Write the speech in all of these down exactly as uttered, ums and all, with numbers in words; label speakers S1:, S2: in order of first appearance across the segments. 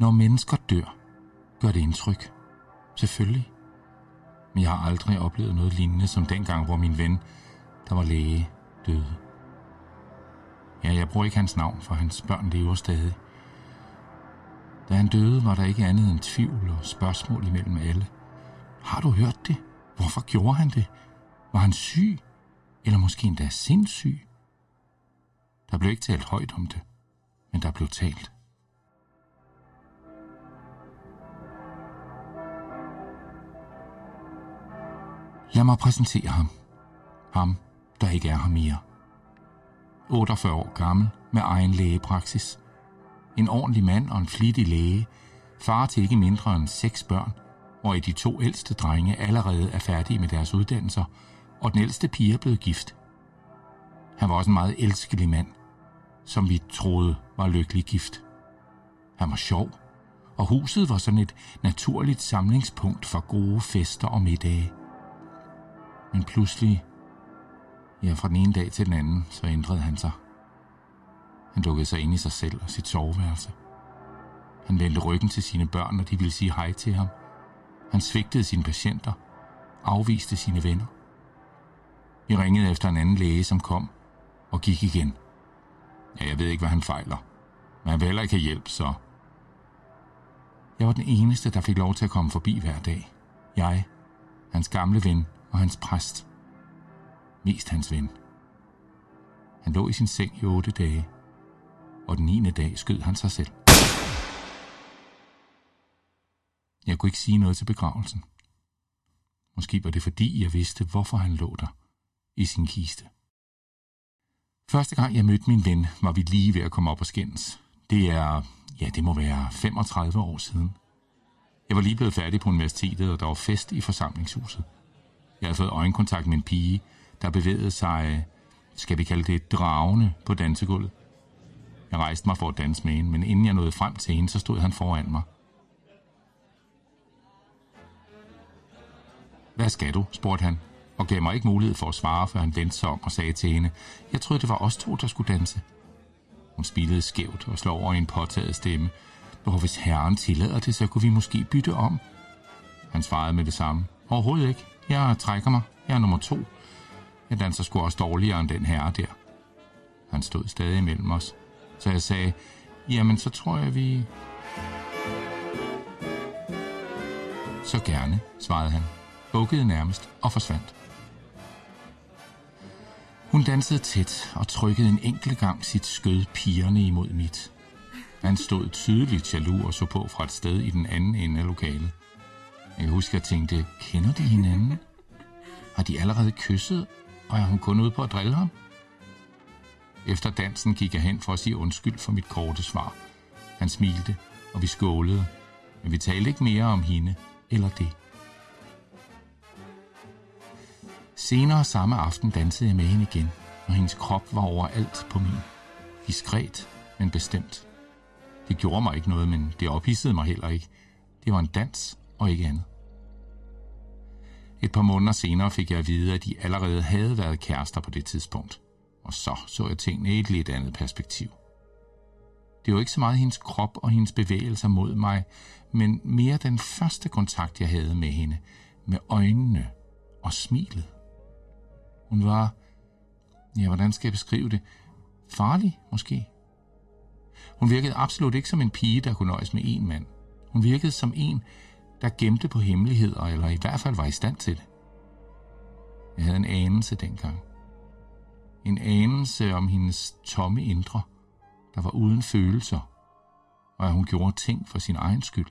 S1: Når mennesker dør, gør det indtryk. Selvfølgelig. Men jeg har aldrig oplevet noget lignende som dengang, hvor min ven, der var læge, døde. Ja, jeg bruger ikke hans navn, for hans børn lever stadig. Da han døde, var der ikke andet end tvivl og spørgsmål imellem alle. Har du hørt det? Hvorfor gjorde han det? Var han syg? Eller måske endda sindssyg? Der blev ikke talt højt om det, men der blev talt. Lad mig præsentere ham. Ham, der ikke er her mere. otteogfyrre år gammel, med egen lægepraksis. En ordentlig mand og en flittig læge. Far til ikke mindre end seks børn, hvor de to ældste drenge allerede er færdige med deres uddannelser, og den ældste pige er blevet gift. Han var også en meget elskelig mand, som vi troede var lykkelig gift. Han var sjov, og huset var sådan et naturligt samlingspunkt for gode fester og middage. Men pludselig, ja, fra den ene dag til den anden, så ændrede han sig. Han lukkede sig ind i sig selv og sit soveværelse. Han vendte ryggen til sine børn, når de ville sige hej til ham. Han svigtede sine patienter, afviste sine venner. Vi ringede efter en anden læge, som kom og gik igen. Ja, jeg ved ikke, hvad han fejler, men han vil heller ikke have hjælp, så... Jeg var den eneste, der fik lov til at komme forbi hver dag. Jeg, hans gamle ven og hans præst. Mest hans ven. Han lå i sin seng i otte dage, og den niende dag skød han sig selv. Jeg kunne ikke sige noget til begravelsen. Måske var det fordi, jeg vidste, hvorfor han lå der i sin kiste. Første gang jeg mødte min ven, var vi lige ved at komme op og skændes. Det er, ja, det må være femogtredive år siden. Jeg var lige blevet færdig på universitetet, og der var fest i forsamlingshuset. Jeg havde fået øjenkontakt med en pige, der bevægede sig, skal vi kalde det, dragende på dansegulvet. Jeg rejste mig for at danse med hende, men inden jeg nåede frem til hende, så stod han foran mig. Hvad skal du? Spurgte han, og gav mig ikke mulighed for at svare, før han vendte sig om og sagde til hende, jeg troede, det var os to, der skulle danse. Hun smilede skævt og slog over i en påtaget stemme, og hvis herren tillader det, så kunne vi måske bytte om. Han svarede med det samme. Overhovedet ikke. Jeg trækker mig. Jeg er nummer to. Jeg danser sgu også dårligere end den herre der. Han stod stadig imellem os, så jeg sagde, jamen så tror jeg, vi... Så gerne, svarede han, bukkede nærmest og forsvandt. Hun dansede tæt og trykkede en enkelt gang sit skød pigerne imod mit. Han stod tydeligt jaloux og så på fra et sted i den anden ende af lokalet. Jeg husker, at jeg tænkte, kender de hinanden? Har de allerede kysset, og er hun kun ude på at drille ham? Efter dansen gik jeg hen for at sige undskyld for mit korte svar. Han smilte, og vi skålede, men vi talte ikke mere om hende eller det. Senere samme aften dansede jeg med hende igen, og hendes krop var overalt på min. Diskret, men bestemt. Det gjorde mig ikke noget, men det ophidsede mig heller ikke. Det var en dans og ikke andet. Et par måneder senere fik jeg at vide, at de allerede havde været kærester på det tidspunkt. Og så så jeg tingene i et lidt andet perspektiv. Det var ikke så meget hendes krop og hendes bevægelser mod mig, men mere den første kontakt, jeg havde med hende, med øjnene og smilet. Hun var, ja, hvordan skal jeg beskrive det, farlig måske. Hun virkede absolut ikke som en pige, der kunne nøjes med en mand. Hun virkede som en, der gemte på hemmeligheder, eller i hvert fald var i stand til det. Jeg havde en anelse dengang. En anelse om hendes tomme indre, der var uden følelser, og at hun gjorde ting for sin egen skyld.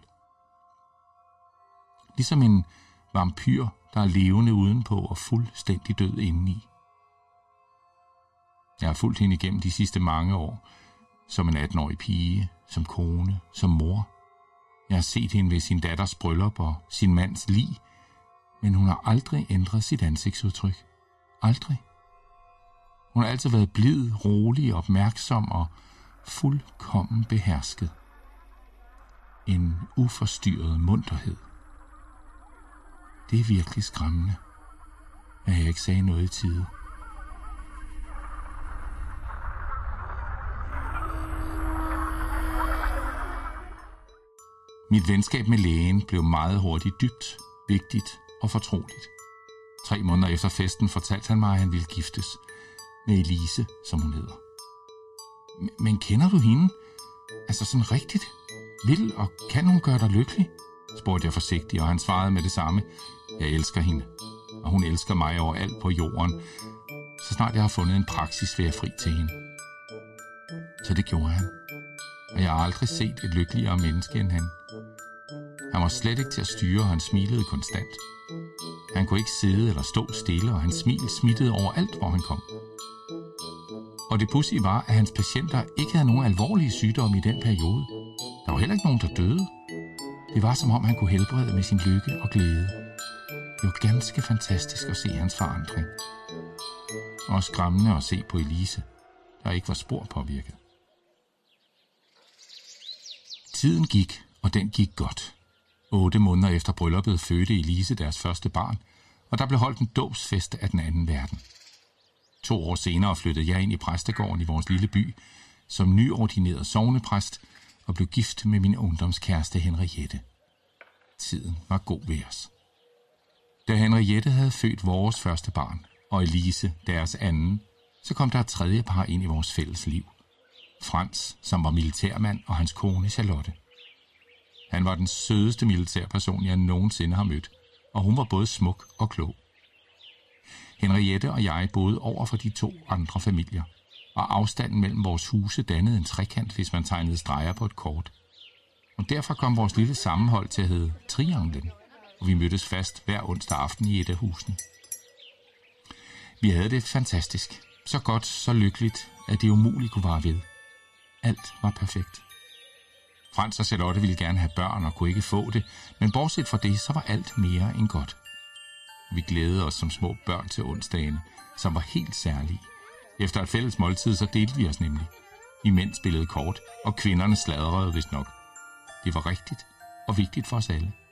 S1: Ligesom en vampyr, der er levende udenpå og fuldstændig død indeni. Jeg har fulgt hende igennem de sidste mange år, som en atten-årig pige, som kone, som mor. Jeg har set hende ved sin datters bryllup og sin mands lig, men hun har aldrig ændret sit ansigtsudtryk. Aldrig. Hun har altid været blid, rolig, opmærksom og fuldkommen behersket. En uforstyrret munterhed. Det er virkelig skræmmende, at jeg ikke sagde noget i tide. Mit venskab med lægen blev meget hurtigt dybt, vigtigt og fortroligt. Tre måneder efter festen fortalte han mig, at han ville giftes med Elise, som hun hedder. Men kender du hende? Altså sådan rigtigt? Vil og kan hun gøre dig lykkelig? Spurgte jeg forsigtigt, og han svarede med det samme. Jeg elsker hende, og hun elsker mig overalt på jorden. Så snart jeg har fundet en praksis, vil jeg fri til hende. Så det gjorde han. Og jeg har aldrig set et lykkeligere menneske end han. Han var slet ikke til at styre, og han smilede konstant. Han kunne ikke sidde eller stå stille, og hans smil smittede overalt, hvor han kom. Og det pudsige var, at hans patienter ikke havde nogen alvorlige sygdomme i den periode. Der var heller ikke nogen, der døde. Det var, som om han kunne helbrede med sin lykke og glæde. Det var ganske fantastisk at se hans forandring. Og skræmmende at se på Elise, der ikke var spor påvirket. Tiden gik, og den gik godt. Otte måneder efter brylluppet fødte Elise deres første barn, og der blev holdt en dåbsfest af den anden verden. To år senere flyttede jeg ind i præstegården i vores lille by, som nyordineret sognepræst, og blev gift med min ungdomskæreste Henriette. Tiden var god ved os. Da Henriette havde født vores første barn, og Elise deres anden, så kom der et tredje par ind i vores fælles liv. Frans, som var militærmand, og hans kone Charlotte. Han var den sødeste militærperson, jeg nogensinde har mødt, og hun var både smuk og klog. Henriette og jeg boede over for de to andre familier, og afstanden mellem vores huse dannede en trekant, hvis man tegnede streger på et kort. Og derfor kom vores lille sammenhold til at hedde Trianglen, og vi mødtes fast hver onsdag aften i et af husene. Vi havde det fantastisk, så godt, så lykkeligt, at det umuligt kunne vare ved. Alt var perfekt. Frans og Charlotte ville gerne have børn og kunne ikke få det, men bortset fra det, så var alt mere end godt. Vi glædede os som små børn til onsdagene, som var helt særlige. Efter et fælles måltid, så delte vi os nemlig. I mænd spillede kort, og kvinderne sladrede vist nok. Det var rigtigt og vigtigt for os alle.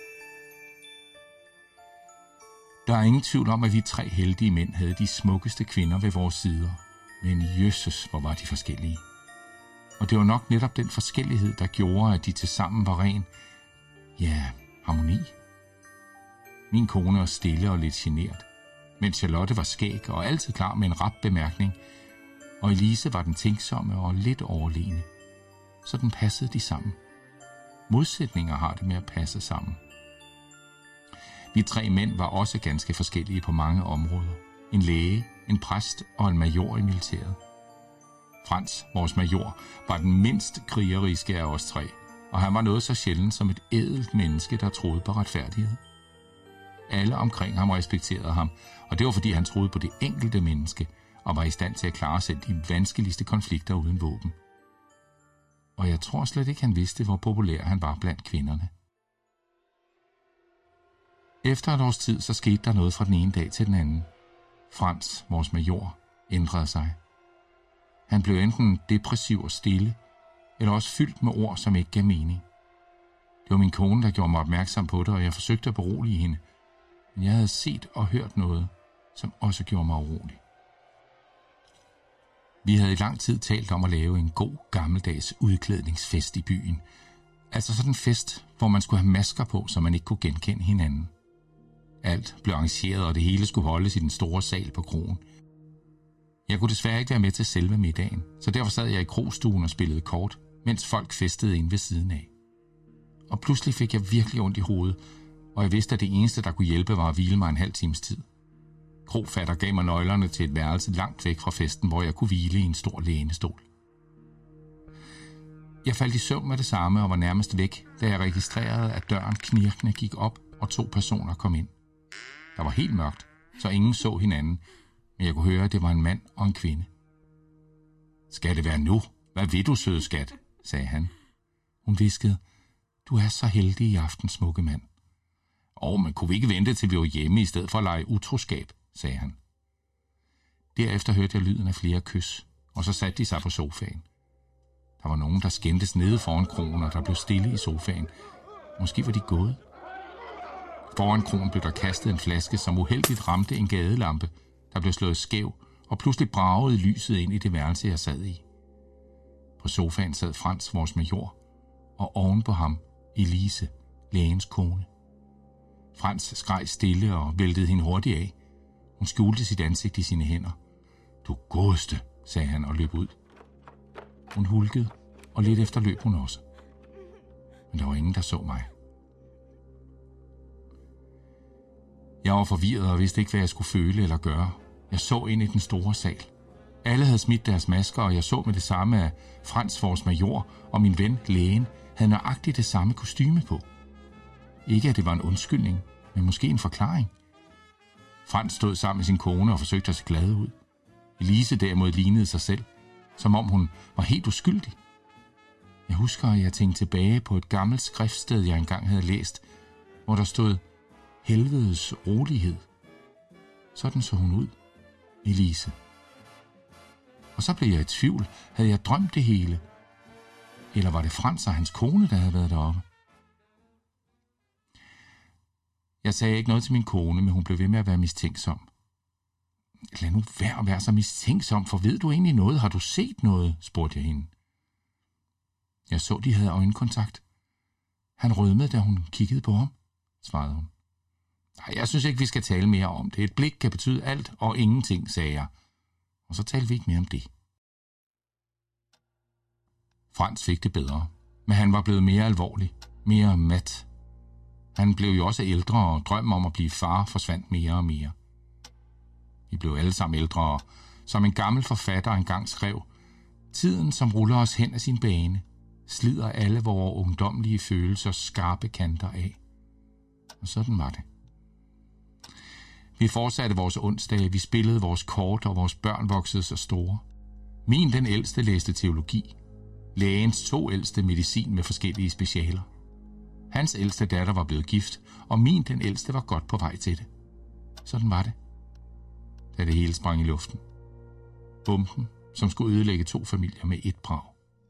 S1: Der er ingen tvivl om, at vi tre heldige mænd havde de smukkeste kvinder ved vores sider. Men jøsses, hvor var de forskellige. Og det var nok netop den forskellighed, der gjorde, at de tilsammen var ren, ja, harmoni. Min kone var stille og lidt genert, mens Charlotte var skæg og altid klar med en rap bemærkning, og Elise var den tænksomme og lidt overlegne. Så den passede de sammen. Modsætninger har det med at passe sammen. Vi tre mænd var også ganske forskellige på mange områder. En læge, en præst og en major i militæret. Frans, vores major, var den mindst krigeriske af os tre, og han var noget så sjældent som et ædelt menneske, der troede på retfærdighed. Alle omkring ham respekterede ham, og det var fordi han troede på det enkelte menneske og var i stand til at klare selv de vanskeligste konflikter uden våben. Og jeg tror slet ikke, han vidste, hvor populær han var blandt kvinderne. Efter et års tid, så skete der noget fra den ene dag til den anden. Frans, vores major, ændrede sig. Han blev enten depressiv og stille, eller også fyldt med ord, som ikke gav mening. Det var min kone, der gjorde mig opmærksom på det, og jeg forsøgte at berolige hende. Men jeg havde set og hørt noget, som også gjorde mig urolig. Vi havde i lang tid talt om at lave en god gammeldags udklædningsfest i byen. Altså sådan en fest, hvor man skulle have masker på, så man ikke kunne genkende hinanden. Alt blev arrangeret, og det hele skulle holdes i den store sal på kroen. Jeg kunne desværre ikke være med til selve middagen, så derfor sad jeg i krogstuen og spillede kort, mens folk festede inde ved siden af. Og pludselig fik jeg virkelig ondt i hovedet, og jeg vidste, at det eneste, der kunne hjælpe, var at hvile mig en halv times tid. Krogfatter gav mig nøglerne til et værelse langt væk fra festen, hvor jeg kunne hvile i en stor lænestol. Jeg faldt i søvn med det samme og var nærmest væk, da jeg registrerede, at døren knirkende gik op, og to personer kom ind. Der var helt mørkt, så ingen så hinanden, men jeg kunne høre, at det var en mand og en kvinde. Skal det være nu? Hvad vil du, søde skat? Sagde han. Hun hviskede, du er så heldig i aften, smukke mand. Åh, men kunne vi ikke vente, til vi var hjemme, i stedet for at lege utroskab, sagde han. Derefter hørte jeg lyden af flere kys, og så satte de sig på sofaen. Der var nogen, der skændtes nede foran kronen, og der blev stille i sofaen. Måske var de gået. Foran kronen blev der kastet en flaske, som uheldigt ramte en gadelampe, der blev slået skæv, og pludselig bragede lyset ind i det værelse, jeg sad i. På sofaen sad Frans, vores major, og oven på ham Elise, lægens kone. Frans skreg stille og væltede hende hurtigt af. Hun skjulte sit ansigt i sine hænder. Du godeste, sagde han og løb ud. Hun hulkede, og lidt efter løb hun også. Men der var ingen, der så mig. Jeg var forvirret og vidste ikke, hvad jeg skulle føle eller gøre. Jeg så ind i den store sal. Alle havde smidt deres masker, og jeg så med det samme, at Frans, vores major, og min ven, lægen, havde nøjagtigt det samme kostyme på. Ikke at det var en undskyldning, men måske en forklaring. Frans stod sammen med sin kone og forsøgte at se glad ud. Elise derimod lignede sig selv, som om hun var helt uskyldig. Jeg husker, at jeg tænkte tilbage på et gammelt skriftsted, jeg engang havde læst, hvor der stod helvedes rolighed. Sådan så hun ud, Elise. Og så blev jeg i tvivl. Havde jeg drømt det hele? Eller var det Frans og hans kone, der havde været deroppe? Jeg sagde ikke noget til min kone, men hun blev ved med at være mistænksom. Lad nu være at være så mistænksom, for ved du egentlig noget? Har du set noget? Spurgte jeg hende. Jeg så, de havde øjenkontakt. Han rødmede, da hun kiggede på ham, svarede hun. Nej, jeg synes ikke, vi skal tale mere om det. Et blik kan betyde alt og ingenting, sagde jeg. Og så talte vi ikke mere om det. Frans fik det bedre, men han var blevet mere alvorlig, mere mat. Han blev jo også ældre, og drømmen om at blive far forsvandt mere og mere. Vi blev alle sammen ældre, og som en gammel forfatter engang skrev, tiden, som ruller os hen ad sin bane, slider alle vores ungdomlige følelsers skarpe kanter af. Og sådan var det. Vi fortsatte vores onsdage, vi spillede vores kort, og vores børn voksede så store. Min, den ældste, læste teologi. Lægens to ældste medicin med forskellige specialer. Hans ældste datter var blevet gift, og min, den ældste, var godt på vej til det. Sådan var det, da det hele sprang i luften. Bomben, som skulle ødelægge to familier med et brag.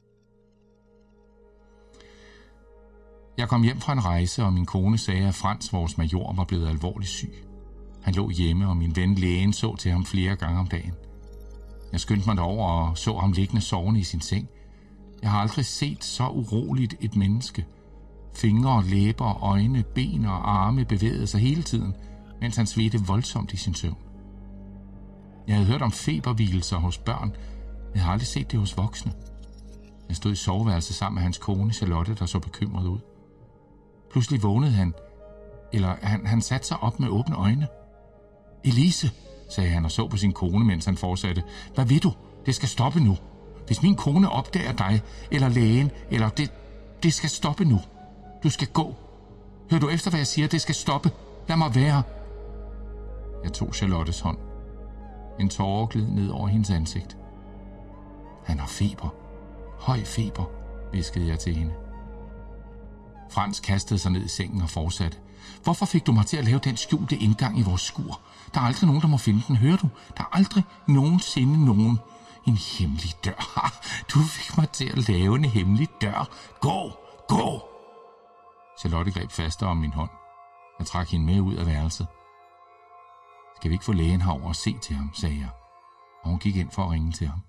S1: Jeg kom hjem fra en rejse, og min kone sagde, at Frans, vores major, var blevet alvorligt syg. Han lå hjemme, og min ven lægen så til ham flere gange om dagen. Jeg skyndte mig derover og så ham liggende sovende i sin seng. Jeg har aldrig set så uroligt et menneske. Fingre, læber, øjne, ben og arme bevægede sig hele tiden, mens han svedte voldsomt i sin søvn. Jeg havde hørt om feberhvielser hos børn, men jeg har aldrig set det hos voksne. Jeg stod i soveværelset sammen med hans kone Charlotte, der så bekymret ud. Pludselig vågnede han, eller han, han satte sig op med åbne øjne. Elise, sagde han og så på sin kone, mens han fortsatte. Hvad ved du? Det skal stoppe nu. Hvis min kone opdager dig, eller lægen, eller det, det skal stoppe nu. Du skal gå. Hør du efter, hvad jeg siger? Det skal stoppe. Lad mig være. Jeg tog Charlottes hånd. En tåre gled ned over hendes ansigt. Han har feber. Høj feber, hviskede jeg til hende. Frans kastede sig ned i sengen og fortsatte. Hvorfor fik du mig til at lave den skjulte indgang i vores skur? Der er aldrig nogen, der må finde den, hører du? Der er aldrig nogensinde nogen. En hemmelig dør. Du fik mig til at lave en hemmelig dør. Gå, gå! Charlotte greb fastere om min hånd. Jeg trak hende med ud af værelset. Skal vi ikke få lægen herover og se til ham, sagde jeg. Og hun gik ind for at ringe til ham.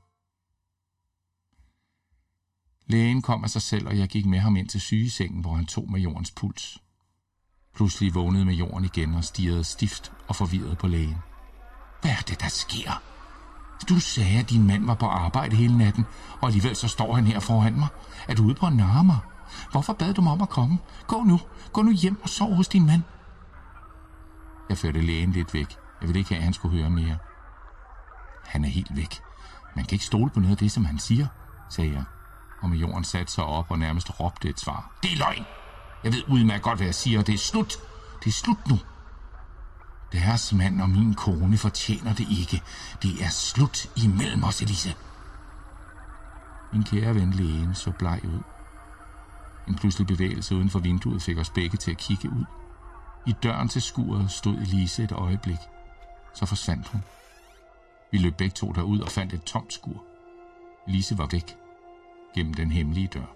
S1: Lægen kom af sig selv, og jeg gik med ham ind til sygesengen, hvor han tog majorens puls. Pludselig vågnede majoren igen og stirrede stift og forvirret på lægen. Hvad er det, der sker? Du sagde, at din mand var på arbejde hele natten, og alligevel så står han her foran mig. Er du ude på at narre mig? Hvorfor bad du mig om at komme? Gå nu. Gå nu hjem og sov hos din mand. Jeg førte lægen lidt væk. Jeg ville ikke have, at han skulle høre mere. Han er helt væk. Man kan ikke stole på noget af det, som han siger, sagde jeg. Og majoren satte sig op og nærmest råbte et svar. Det er løgn! Jeg ved udmærket godt, hvad jeg siger, og det er slut. Det er slut nu. Deres mand og min kone fortjener det ikke. Det er slut imellem os, Elise. Min kære ven lægen så bleg ud. En pludselig bevægelse uden for vinduet fik os begge til at kigge ud. I døren til skuret stod Elise et øjeblik. Så forsvandt hun. Vi løb begge to derud og fandt et tomt skur. Elise var væk. Gennem den hemmelige dør.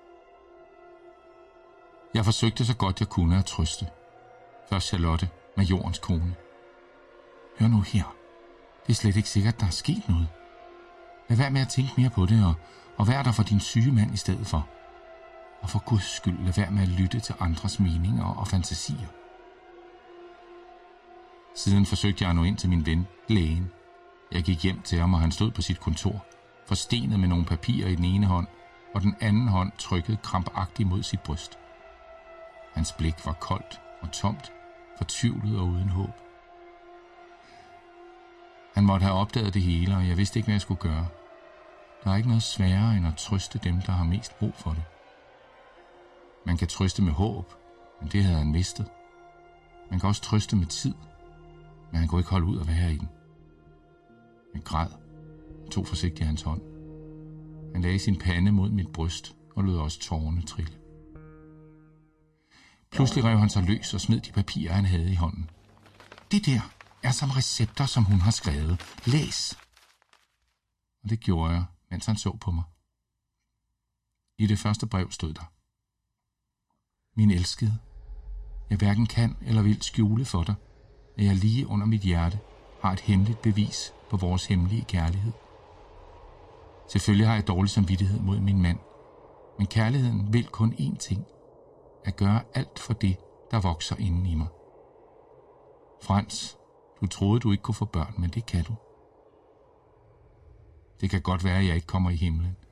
S1: Jeg forsøgte så godt jeg kunne at trøste. Først Charlotte, majorens kone. Hør nu her. Det er slet ikke sikkert, der er sket noget. Lad være med at tænke mere på det, og, og vær der for din syge mand i stedet for. Og for Guds skyld lad være med at lytte til andres meninger og fantasier. Siden forsøgte jeg at nå ind til min ven, lægen. Jeg gik hjem til ham, og han stod på sit kontor, forstenet med nogle papirer i den ene hånd, og den anden hånd trykkede krampagtigt mod sit bryst. Hans blik var koldt og tomt, fortvivlet og uden håb. Han måtte have opdaget det hele, og jeg vidste ikke, hvad jeg skulle gøre. Der er ikke noget sværere end at trøste dem, der har mest brug for det. Man kan trøste med håb, men det havde han mistet. Man kan også trøste med tid, men han kunne ikke holde ud at være i den. Jeg græd og tog forsigtigt hans hånd. Han lagde sin pande mod mit bryst og lod også tårerne trille. Pludselig rev han sig løs og smed de papirer, han havde i hånden. Det der er som recepter, som hun har skrevet. Læs! Og det gjorde jeg, mens han så på mig. I det første brev stod der: Min elskede, jeg hverken kan eller vil skjule for dig, at jeg lige under mit hjerte har et hemmeligt bevis på vores hemmelige kærlighed. Selvfølgelig har jeg dårlig samvittighed mod min mand, men kærligheden vil kun én ting: at gøre alt for det, der vokser inden i mig. Frans, du troede, du ikke kunne få børn, men det kan du. Det kan godt være, at jeg ikke kommer i himlen,